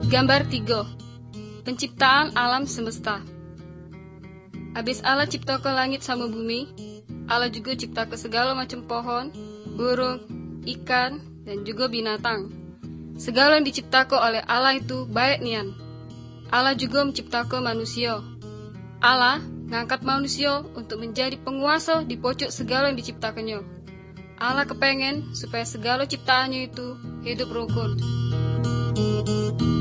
Gambar 3. Penciptaan alam semesta. Habis Allah ciptakan langit sama bumi, Allah juga ciptakan segala macam pohon, burung, ikan, dan juga binatang. Segala yang diciptakan oleh Allah itu baik nian. Allah juga menciptakan manusia. Allah ngangkat manusia untuk menjadi penguasa di pojok segala yang diciptakannya. Allah kepengen supaya segala ciptaannya itu hidup rukun.